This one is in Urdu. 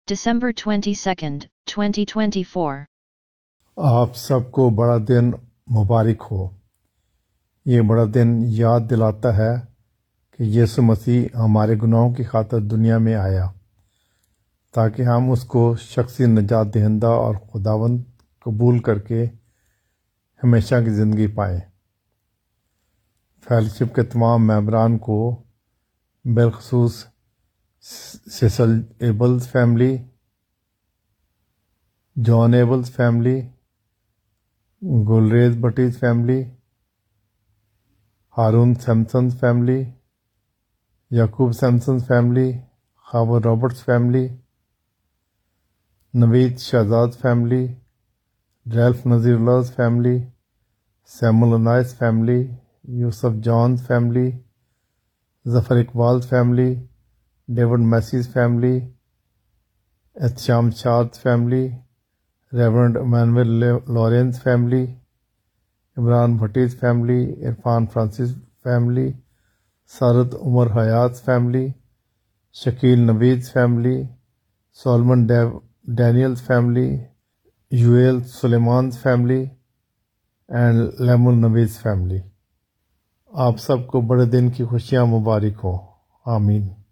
December 22nd, 2024. آپ سب کو بڑا دن مبارک ہو۔ یہ بڑا دن یاد دلاتا ہے کہ یسوع مسیح ہمارے گناہوں کی خاطر دنیا میں آیا تاکہ ہم اس کو شخصی نجات دہندہ اور خداوند قبول کر کے ہمیشہ کی زندگی پائیں۔ فیلوشپ کے تمام ممبران کو، بالخصوص Cecil Abels family, John Abels family, Gulrez بٹیز family, Haroon Samson family, Yaqoob Samson family, Khawar Roberts family, Naveed Shahzad family, Ralph Nazir Ullah family, Samuel انائس family, Yousaf John family, Zafar Iqbal family, David میسیز family, Ehtisham Shad family, Reverend Emmanuel Lawrence family, Imran بھٹیز فیملی، عرفان فرانسس فیملی، سارت Umar Hayat family, Shakeel Naveed family, Solomon Daniels family, یویل سلیمان فیملی اینڈ لیمن نویز فیملی۔ آپ سب کو بڑے دن کی خوشیاں مبارک ہوں۔ آمین۔